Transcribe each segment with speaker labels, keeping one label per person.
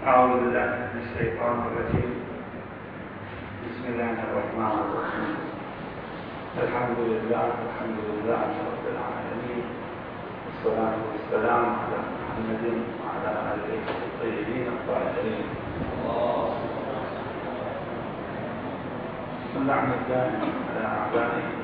Speaker 1: أعوذ بالله من الشيطان الرجيم. بسم الله الرحمن الرحيم. الحمد لله رب العالمين، والصلاة والسلام على محمد وعلى آله الطيبين الطاهرين. واللعنة دائما على أعدائهم.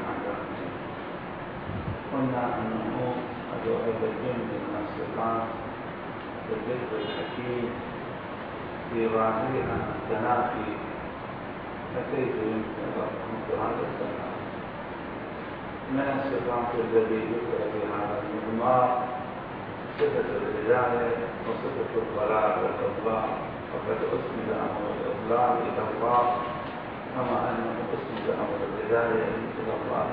Speaker 1: قلنا أنه هذا الجند من الصفات والذكر الحكيم في ظاهرها التنافي، فكيف يمكن مثل هذا التنافي؟ من الصفات التي ذكر في هذا المضمار صفة الهداية وصفة الضلال والإضلال، وقد أسند أمر الإضلال إلى الله كما أنه أسند أمر الهداية إلى الله.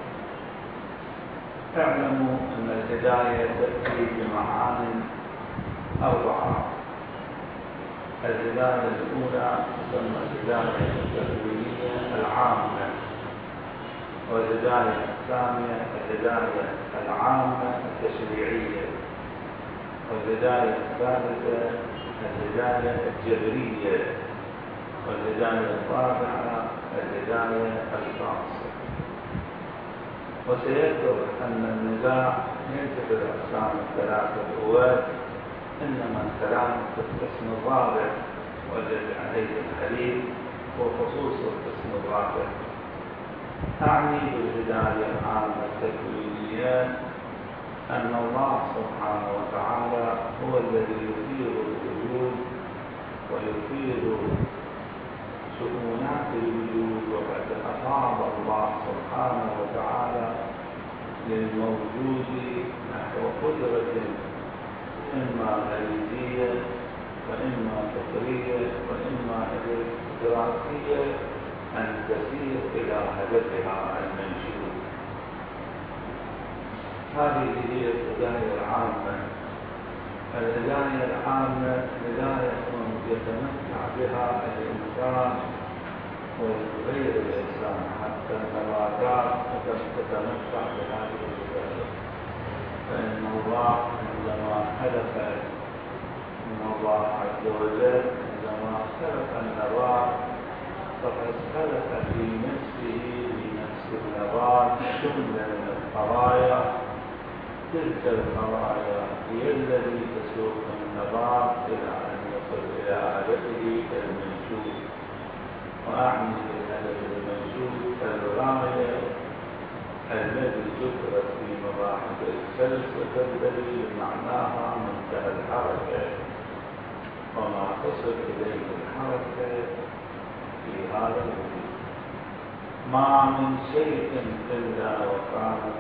Speaker 1: اعلموا أن الهداية تأتي بمعان أربعة. الهداية الأولى تسمى الهداية التكوينية العامة، والهداية الثانية الهداية العامة التشريعية، والهداية الثالثة الهداية الجبرية، والهداية الرابعة الهداية الخاصة. وسيذكر أن النزاع ليس في الأقسام الثلاثة الأول، إنما الكلام في القسم الرابع والذي عليه الحديث وخصوص القسم الرابع. أعني بالهداية العامة التكوينية أن الله سبحانه وتعالى هو الذي يثير الوجود ويثير شؤونات الوجود، وقد أفاض الله سبحانه وتعالى للموجود نحو قدرة إما غريزية وإما فطرية وإما إدراكية أن تسير إلى هدفها المنشود. هذه هي الهداية العامة. الهداية العامة هداية يتمتع بها الإنسان وغير الإنسان، حتى النباتات تتمتع بهذه الهداية. فإن الله عندما خلق الله عز وجل عندما خلق النبات فقد خلق في نفسه لنفس النبات جملة من الخلايا. تلك الخلايا هي التي تسوق النبات إلى أن يصل إلى هدفه المنشود. وأعني بالهدف المنشود الغاية الذي ذكرت في مباحث الفلسفة الدليل معناها منتهى الحركة، وما تصل إليه الحركة في هذا الوجود. ما من شيء إلا وكانت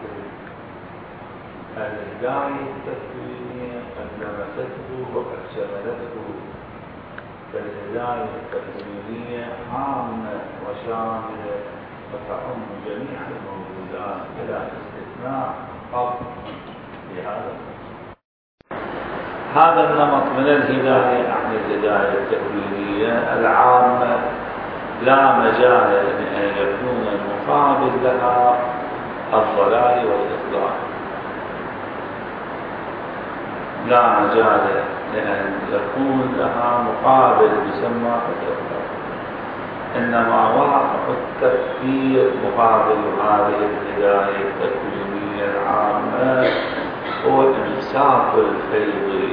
Speaker 1: الهداية التكوينية قد لمسته وقد شملته. فالهداية التكوينية عامة وشاملة وتعم جميع الموجودات بلا استثناء فقط بهذا. هذا النمط من الهداية عن الهداية التكوينية العامة لا مجال لأن يكون المقابل لها الضلال والإضلال، لا مجال لأن يكون لها مقابل يسمى الإضلال. إنما واقع التفكير مقابل هذه الهداية التكوينية العامة هو إمساك الفيض.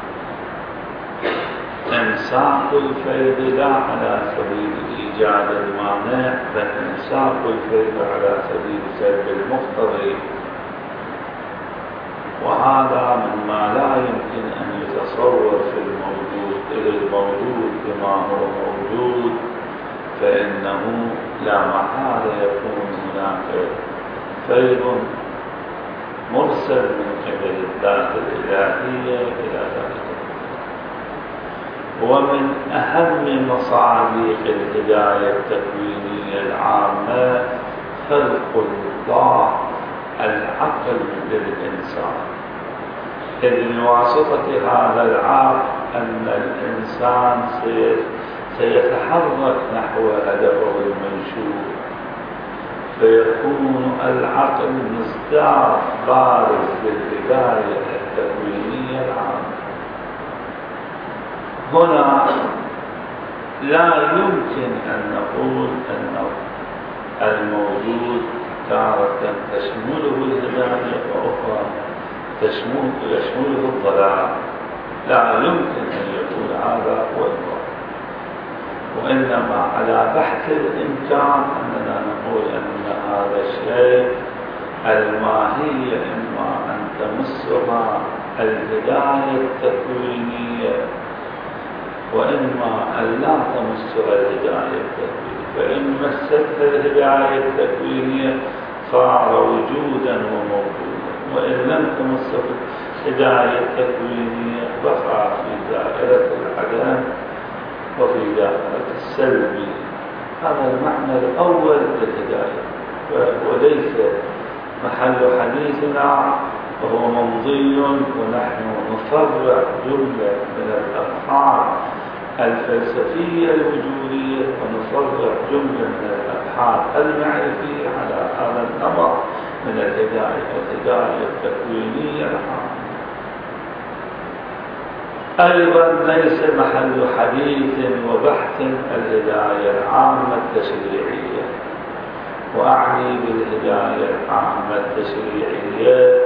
Speaker 1: إمساك الفيض لا على سبيل إيجاد المانع، بل إمساك الفيض على سبيل سلب المقتضي. وهذا مما لا يمكن أن يتصور في الموجود، إذ الموجود بما هو موجود فإنه لا محالة يكون هناك فيض مرسل من قبل الذات الإلهية إلى ذلك. ومن أهم مصادر الهداية التكوينية العامة خلق الله العقل للإنسان، إذ بواسطة هذا العقل أن الإنسان سيتحرك نحو هدفه المنشود، فيكون العقل مصداق بارز للهداية التكوينية العامة. هنا لا يمكن أن نقول أن الموجود تارة تشمله الهداية وأخرى يشمله الضلال. لا يمكن أن يكون هذا هو الواقع، وإنما على بحث الإمكان أننا نقول أن هذا الشيء الماهية إما أن تمسها الهداية التكوينية وإما أن لا تمسها الهداية التكوينية، فإن مستها الهداية التكوينية صار وجودا وموجودا، وإن لم تمسه الهداية التكوينية بقى في دائرة العدم وفي دائرة السلبي. هذا المعنى الأول للهداية، وليس محل حديثنا، وهو ممضي، ونحن نفرع جملة من الأبحاث الفلسفية الوجودية ونفرع جملة من الأبحاث المعرفية على هذا النمط من الهداية التكوينية العامة. أيضا ليس محل حديث وبحث الهداية العامة التشريعية، وأعني بالهداية العامة التشريعية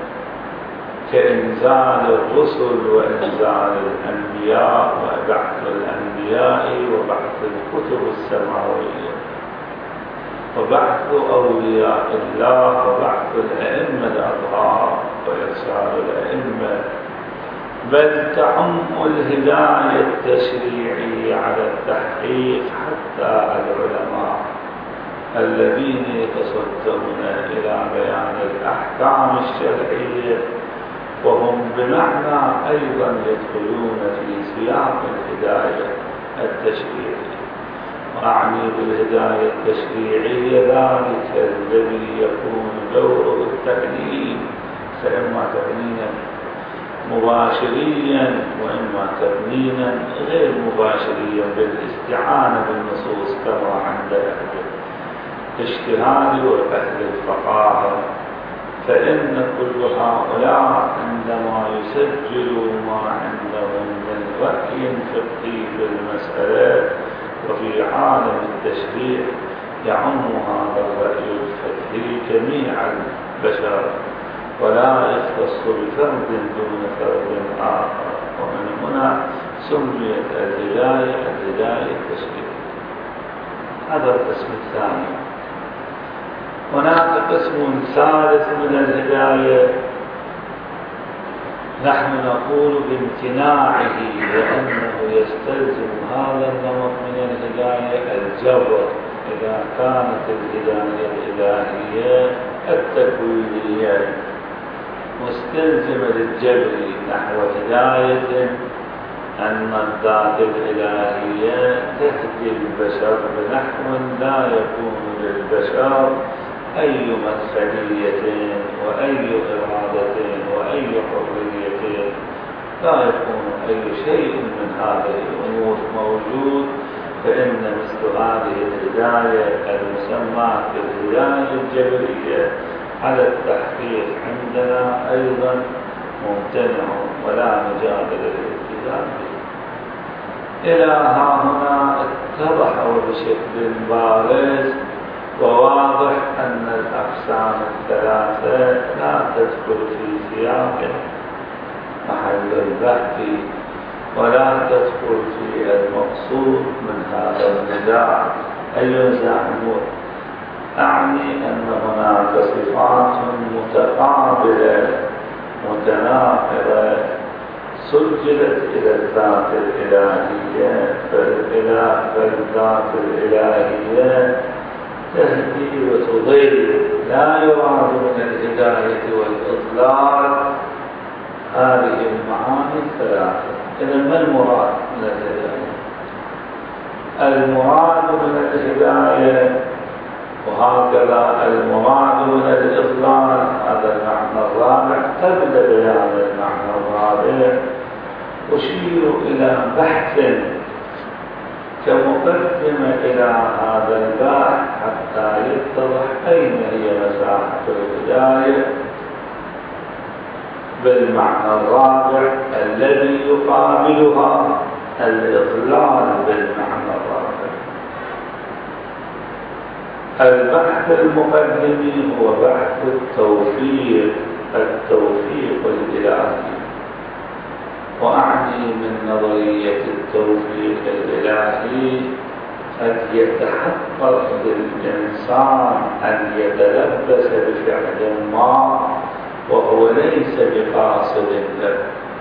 Speaker 1: كإنزال الرسل وإنزال الأنبياء وبعث الأنبياء وبعث الكتب السماوية وبعث أولياء الله وبعث الأئمة الأطهار وإرسال الأئمة، بل تعم الهداية التشريعية على التحقيق حتى العلماء الذين يتصدون إلى بيان الأحكام الشرعية، وهم بمعنى أيضا يدخلون في سياق الهداية التشريعية. وأعني بالهداية التشريعية ذلك الذي يكون دوره التعليم، فإما تعليما مباشريا وإما تبنينا غير مباشريا بالاستعانة بالنصوص كما عند أهل الاجتهاد وأهل الفقاهة. فإن كل هؤلاء عندما يسجلوا ما عندهم من رأي فقهي في المسألة وفي عالم التشريع يعم هذا الرأي الفقهي جميع البشر ولا يختص بفرد دون فرد آخر، ومن هنا سميت الهداية التشريعية. هذا القسم الثاني. هناك قسم ثالث من الهداية نحن نقول بامتناعه، لأنه يستلزم هذا النمط من الهداية الجبر إذا كانت الهداية الإلهية التكوينية مستلزمة للجبر نحو هداية أن الذات الإلهية تهدي البشر بنحو لا يكون للبشر أي مسؤولية وأي إرادة وأي حرية، لا يكون أي شيء من هذه الأمور موجود. فإن مثل هذه الهداية المسماة بالهداية الجبرية على التحقيق عندنا أيضا ممتنع ولا مجال للالتزام به. إلى ها هنا اتضح بشكل بارز وواضح أن الأقسام الثلاثة لا تدخل في سياق محل البحث ولا تدخل في المقصود من هذا النزاع. أي نزاع هو؟ أعني أن هناك صفات متقابلة متناقضة سجلت إلى الذات الإلهية، فالذات الإلهية تهدي وتضل، لا يراد من الهداية والإضلال هذه المعاني الثلاثة. إذن ما المراد من الهداية؟ المراد من الهداية وهكذا المراد من الإضلال، هذا المعنى الرابع. قبل بيان المعنى الرابع أشير إلى بحث كمقدمة إلى هذا البحث حتى يتضح أين هي مساحة الهداية بالمعنى الرابع الذي يقابلها الإضلال بالمعنى الرابع. البحث المقدمي هو بحث التوفيق الإلهي، وأعني من نظرية التوفيق الإلهي أن يتحقق للإنسان أن يتلبس بفعل ما وهو ليس بقاصد له،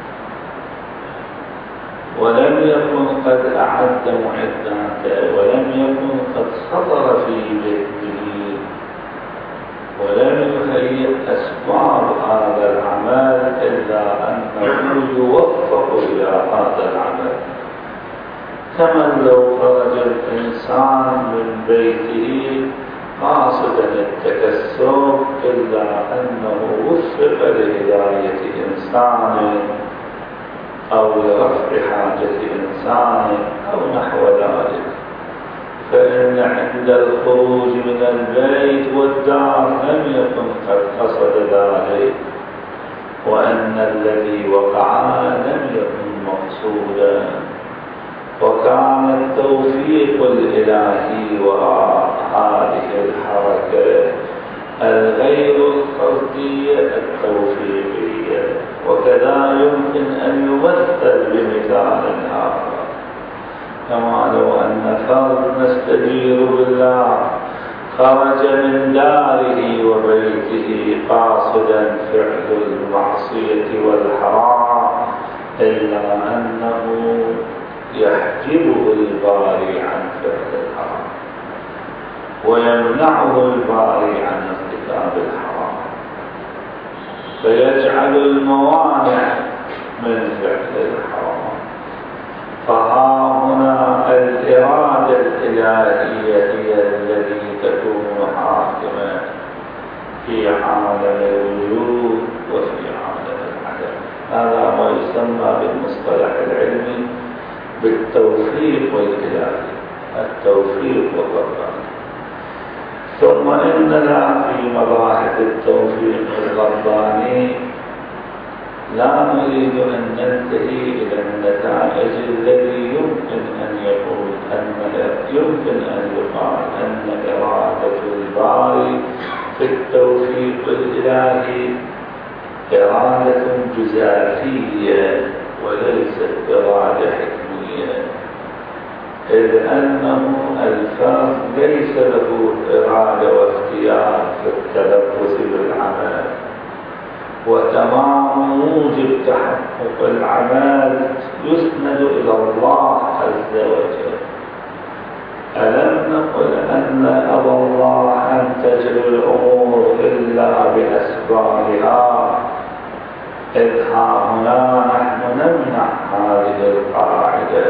Speaker 1: ولم يكن قد أعد معداته، ولم يكن قد خطر في ذهنه، ولم يهيئ أسباب هذا العمل إلا أنه يوفق إلى هذا العمل. كمن لو خرج الإنسان من بيته قاصدا التكسب إلا أنه وفق لهداية إنسان أو لرفع حاجة إنسان أو نحو ذلك، فإن عند الخروج من البيت والدار لم يكن قد قصد ذلك، وأن الذي وقع لم يكن مقصودا، وكان التوفيق الإلهي وراء هذه الحركة الغير القصدية التوفيقية. وكذا يمكن أن يمثل بمثال آخر، كما لو أن فرد نستجير بالله خرج من داره وبيته قاصدا فعل المعصية والحرام، إلا أنه يحجبه الباري عن فعل الحرام ويمنعه الباري عن ارتكاب الحرام، فيجعل الموانع من فعل الحرام. فها هنا الإرادة الإلهية هي التي تكون حاكمة في عالم الوجود وفي عالم العدم. هذا ما يسمى بالمصطلح العلمي بالتوفيق الإلهي، التوفيق الرباني. ثم إننا في مباحث التوفيق الرباني لا نريد أن ننتهي إلى النتائج الذي يمكن أن يقال أن إرادة الباري في التوفيق الإلهي إرادة جزافية وليست إرادة حكمية، إذ أنه الفرد ليس له إرادة واختيار في التلبس بالعمل، وتمام موجب تحقق العمل يسند إلى الله عز وجل. ألم نقل أن أبى الله أن تجري الأمور إلا بأسبابها، إذ هنا نحن نمنع هذه القاعدة.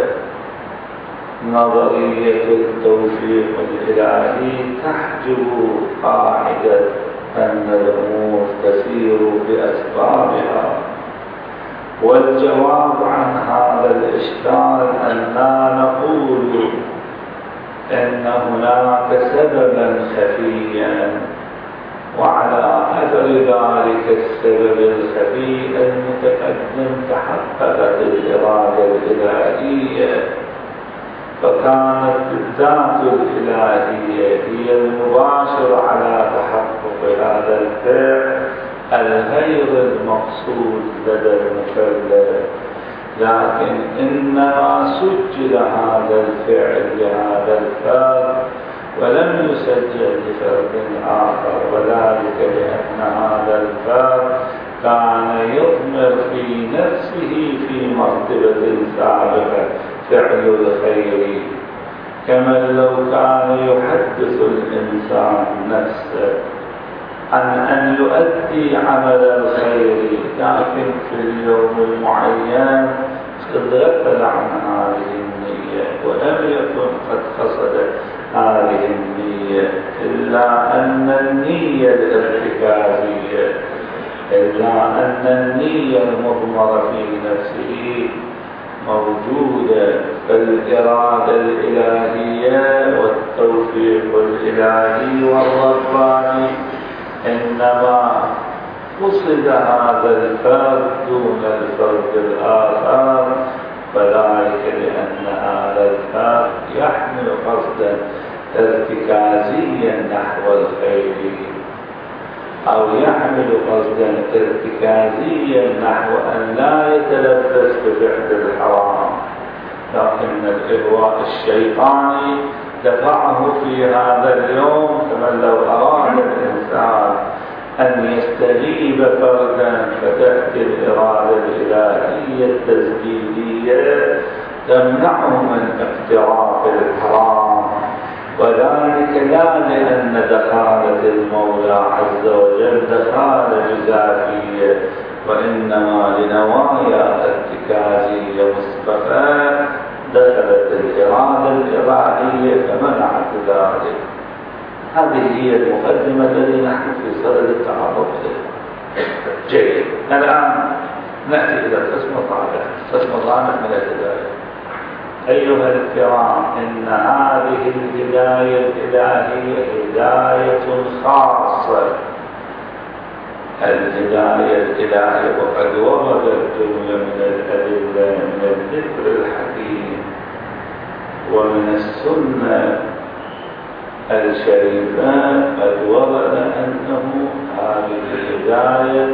Speaker 1: نظرية التوفيق الإلهي تحجب قاعدة أن الأمور تسير بأسبابها، والجواب عن هذا الإشكال أننا نقول إن هناك سببا خفيا، وعلى أثر ذلك السبب الخفي المتقدم تحققت الإرادة الإلهية، فكانت الذات الإلهية هي المباشرة على تحقق هذا الفعل الغير المقصود لدى المكلف، لكن إنما سجل هذا الفعل لهذا الفرد ولم يسجل لفرد آخر، وذلك لأن هذا الفرد كان يضمر في نفسه في مرتبة سابقة فعل الخير، كما لو كان يحدث الإنسان نفسه عن أن يؤدي عمل الخير، لكن في اليوم المعين غفل عن هذه النية ولم يكن قد قصد هذه النية، إلا أن النية الارتكازية، إلا أن النية المضمرة في نفسه موجودة. فالإرادة الإلهية والتوفيق الإلهي والرباني إنما قصد هذا الفرد دون الفرد الآخر، وذلك لأن هذا الفرد يحمل قصدا ارتكازيا نحو الخير، أو يحمل قصدا ارتكازيا نحو أن لا يتلبس بفعل الحرام، لكن الإغواء الشيطاني دفعه في هذا اليوم. كما لو أراد الإنسان أن يستجيب فردا فتأتي الإرادة الإلهية التسديدية تمنعه من اقتراف الحرام، وذلك لا لأن دخالة المولى عز وجل دخالة جزافية، وإنما لنوايا ارتكازية مسبقة دخلت الإرادة الإلهية فمنعت ذلك. هذه هي المقدمة التي نحن في صدد التعرض إليها. جيد، الآن نأتي إلى القسم الرابع، القسم الرابع من الهداية. أيها الكرام، إن هذه الهداية الإلهية هداية خاصة. الهداية الإلهية وقد ورد الجملة من الأدلة من الذكر الحكيم ومن السنة الشريفة، قد ورد أنه هذه الهداية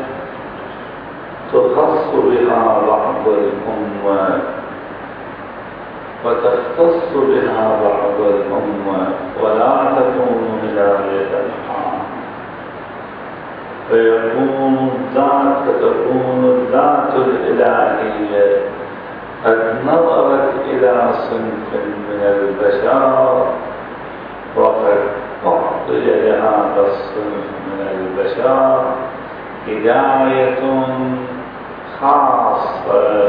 Speaker 1: تخص بها بعض الأمة وتختص بها بعض الأمة، ولا تكون هداية عامة، فتكون الذات الإلهية قد نظرت إلى صنف من البشر وقد أعطي لهذا الصنف من البشر هداية خاصة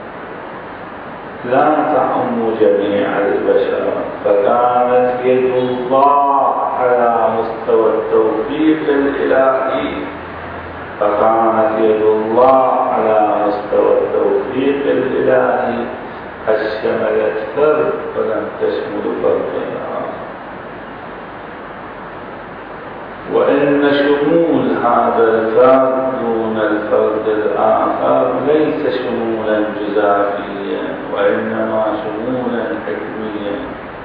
Speaker 1: لا تعم جميع البشر، فكانت يد الله على مستوى التوفيق الإلهي، فكانت يد الله على مستوى التوفيق الإلهي قد شملت فرد ولم تشمل فرد آخر. وإن شمول هذا الفرد دون الفرد الآخر ليس شمولا جزافيا، وإنما شمولا حكميا.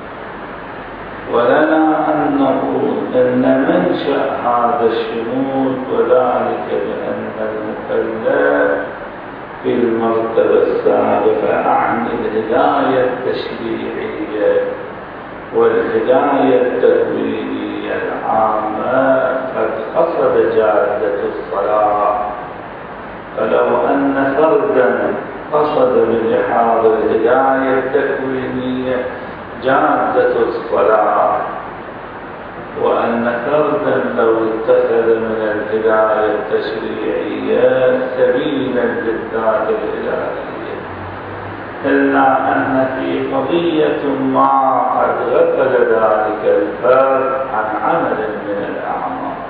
Speaker 1: ولنا أن نقول أن منشأ هذا الشمول وذلك بأن المكلف في المرتبة السابقة أعني الهداية التشريعية والهداية التكوينية العامة قد قصد جادة الصلاة. فلو أن فردا قصد بإحاض الهداية التكوينية جادة الصلاة، وأن فردا لو اتخذ من الهداية التشريعية سبيلا للذات الإلهية، إلا أن في قضية ما قد غفل ذلك الفرد عن عمل من الأعمال،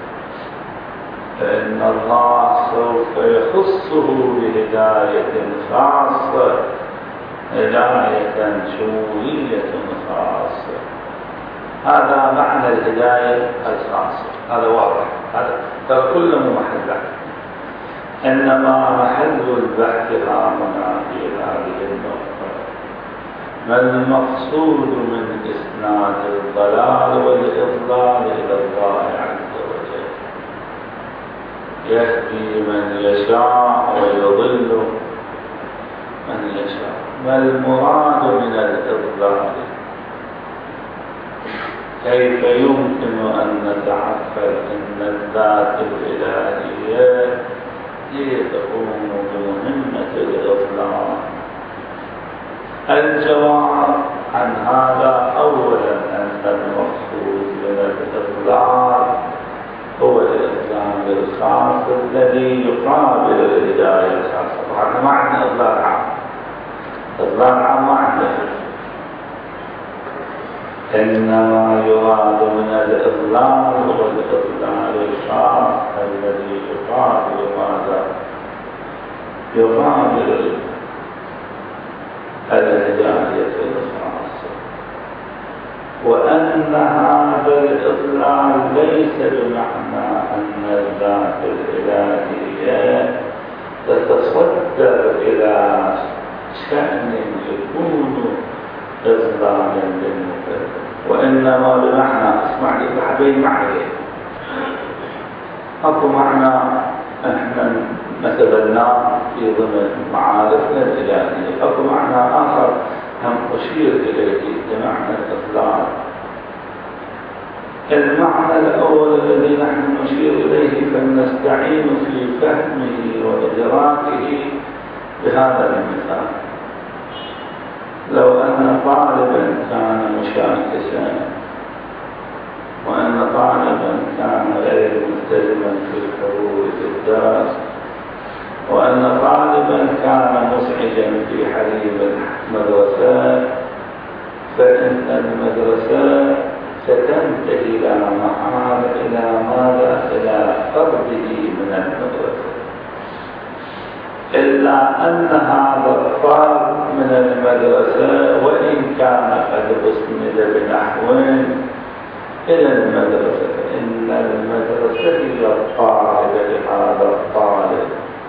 Speaker 1: فإن الله سوف يخصه بهداية خاصة، هداية شمولية خاصة. هذا معنى الهداية الخاصة، هذا واضح، هذا ترى كله محل بحث، إنما محل البحث هنا في هذه النقطة ما المقصود من إسناد الضلال والإضلال إلى الله عز وجل، يهدي من يشاء ويضل من يشاء. ما المراد من الإضلال؟ كيف يمكن أن نتعقل أن الذات الإلهية هي تقوم بمهمة الإضلال؟ الجواب عن هذا أولا أن المقصود من الإضلال هو الإضلال الخاص الذي يقابل الهداية الخاصة. طبعا ما عندنا إضلال عام، إضلال عام ما عندنا، إنما يراد من الإضلال هو الإضلال الخاص الذي يقابل ماذا؟ يقابل الهداية الخاصة. وأن هذا الإضلال ليس بمعنى أن الذات الإلهية تتصدر إلى شأن يكون إظلالا للمكلف، وإنما بمعنى اسمع لي بحبين معنى. أكو معنى احنا مثلناه في ضمن معارفنا الإلهية، أكو معنى آخر هم أشير إليه بمعنى الإطلاق. المعنى الأول الذي نحن نشير إليه فلنستعين في فهمه وإدراكه بهذا المثال. لو أن طالبا كان مشاكسا، وأن طالبا كان غير ملتزما في الحضور في الدرس، وأن طالبا كان مزعجا في حليب المدرسة، فإن المدرسة ستنتهي إلى ماذا؟ إلى طرده من المدرسة. إلا أن هذا الطرد من المدرسة وإن كان قد أسند بنحو إلى المدرسة، فإن المدرسة هي الطالب لهذا الطالب.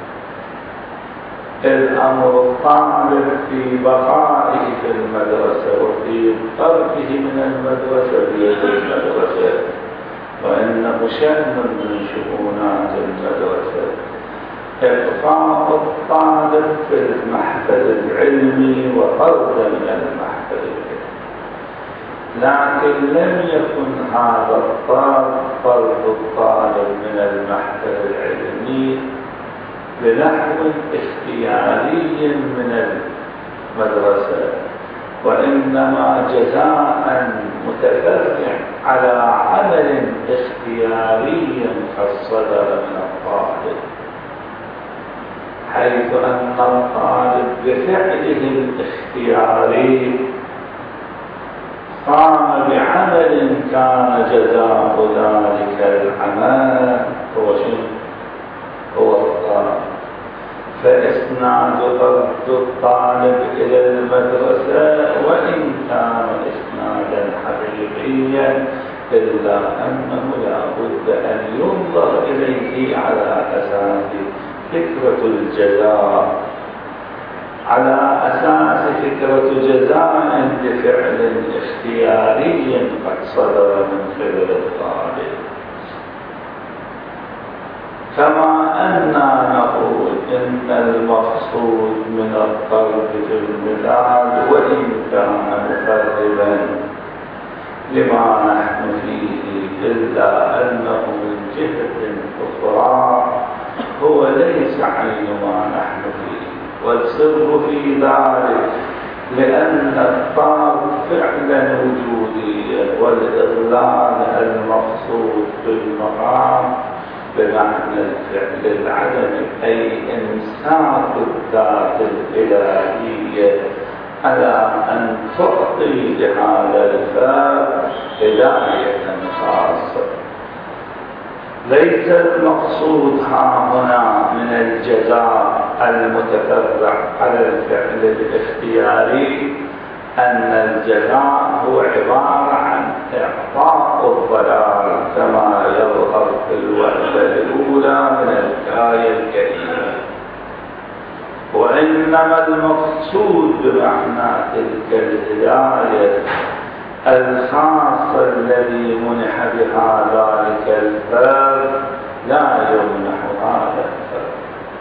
Speaker 1: الأمر الطالب في بقائه في المدرسة وفي طرده من المدرسة بيد المدرسة، وإنه شأن من شؤونات المدرسة إبقاء الطالب في المحفل العلمي وطرده من المحفل العلمي. لكن لم يكن هذا طرد الطالب من المحفل العلمي بنحو اختياري من المدرسة، وإنما جزاء متفرع على عمل اختياري قد صدر من الطالب، حيث أن الطالب بفعله الاختياري قام بعمل كان جزاء ذلك العمل هو الطالب. فإسناد طرد الطالب إلى المدرسة وإن كان إسنادا حقيقيا، إلا أنه لا بد أن ينظر إليه على أساس فكرة الجزاء، على أساس فكرة جزاء بفعل اختياري قد صدر من قبل الطالب. كما أننا نقول إن المقصود من الطرد في المثال وإن كان مقربا لما نحن فيه، إلا أنه من جهة أخرى هو ليس عين ما نحن فيه، والسر في ذلك لأن الطرد فعلا وجوديا، والإضلال المقصود بالمقام بمعنى الفعل العدمي، أي إمساك الذات الإلهية على أن تعطي لهذا الفعل هداية خاصة. ليس المقصود هنا من الجزاء المتفرع على الفعل الاختياري أن الجزاء هو عبارة عن إعطاء الضلال كما يظهر في الوحدة الأولى من الآية الكريمة، وإنما المقصود بمعنى تلك الهداية الخاصة الذي منح بها ذلك الفرد لا يمنح هذا الفرد،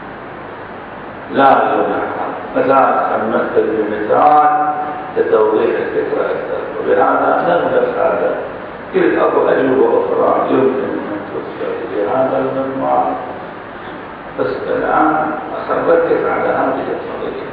Speaker 1: لا يمنح. مثلا مثل بمثال لتوضيح الفكرة أكثر، وبهذا نغلق هذا. قلت أبو أجوبة أخرى يمكن أن تذكر في هذا المنوال، بس الآن أركز على هذه القضية.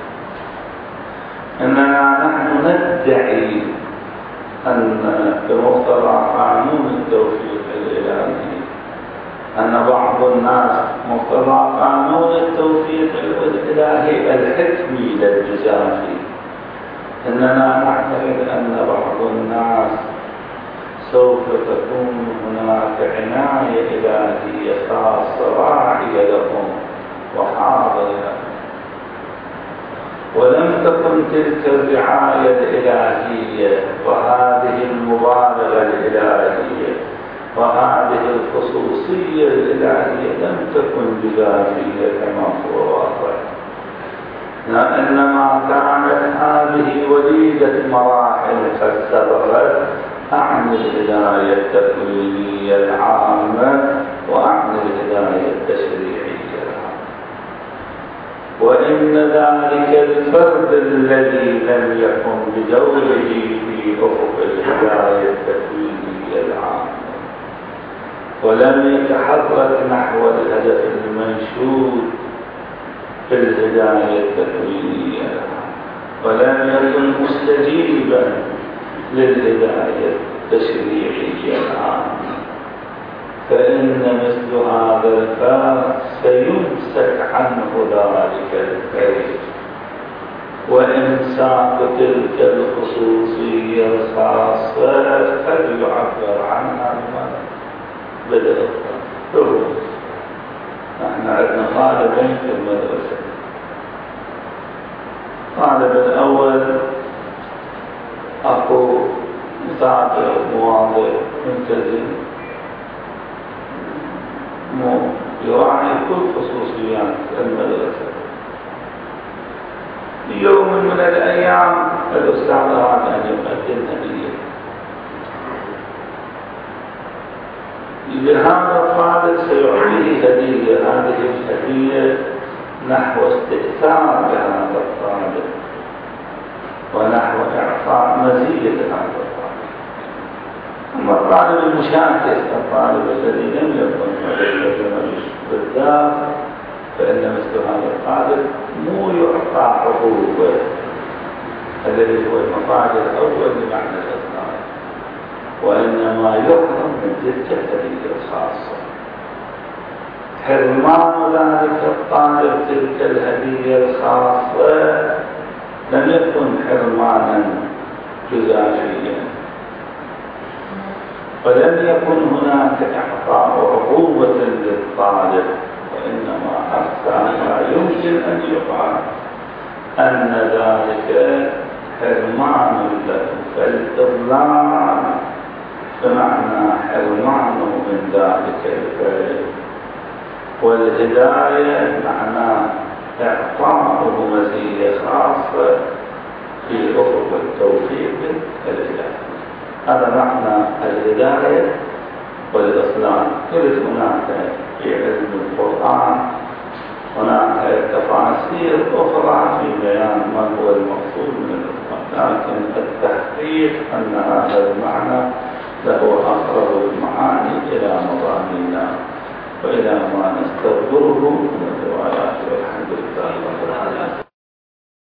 Speaker 1: إننا نحن ندعي أن بمقتضى قانون التوفيق الإلهي، أن بعض الناس مقتضى قانون التوفيق الإلهي الحكمي للجزافي، إننا نعتقد أن بعض الناس سوف تكون هناك عناية إلهية خاصة راعية لهم وحاضرة لهم، ولم تكن تلك الرعاية الإلهية وهذه المبالغة الإلهية وهذه الخصوصية الإلهية لم تكن جزافية كما هو واقع. إنما كانت هذه وليدة مراحل قد سبقت عن الهداية التكوينية العامة وعن الهداية التشريعية العامة. وإن ذلك الفرد الذي لم يقم بدوره في أفق الهداية التكوينية العامة ولم يتحرك نحو الهدف المنشود في الهداية التكوينية العامة ولم يكن مستجيبا للهداية التشريعية العامة، فإن مثل هذا الفرد سيمسك عنه ذلك الفرد، وإمساك تلك الخصوصية الخاصة قد يعبر عنها بدء الدروس. نحن عندنا طالبين في المدرسة، الطالب الأول أخو متابع مواضع ملتزم يراعي كل خصوصيات المدرسة. يوم من الأيام الأستاذ أراد أن يقدم هدية لهذا الطالب، سيعطيه هدية. هذه الهدية نحو استئثار لهذا الطالب ونحو إعطاء مزية لهذا الطالب. أما الطالب المشاكس، الطالب الذي لم يكن بالذات، فإن مثل هذا الطالب مو يعطى عقوبة الذي هو المفاد الأول لمعنى الإصلاح، وإنما يحرم من تلك الهدية الخاصة. حرمان ذلك الطالب تلك الهدية الخاصة لم يكن حرمانا جزافيا، ولم يكن هناك إعطاء عقوبة للطالب، وإنما أكثر ما يمكن أن يقال أن ذلك حرمان له، فالإضلال بمعنى حرمانه من ذلك الفعل، والهداية معناه إعطاؤه مزية خاصة في أفق التوفيق الإلهي. هذا معنى الهداية والإصلاح. يرد هناك في علم القرآن هناك تفاصيل أخرى في بيان ما هو المقصود من الإصلاح، لكن التحقيق أن هذا المعنى له أقرب المعاني إلى مضاميننا وإلى ما نستغفره من الروايات، والحمد لله رب العالمين.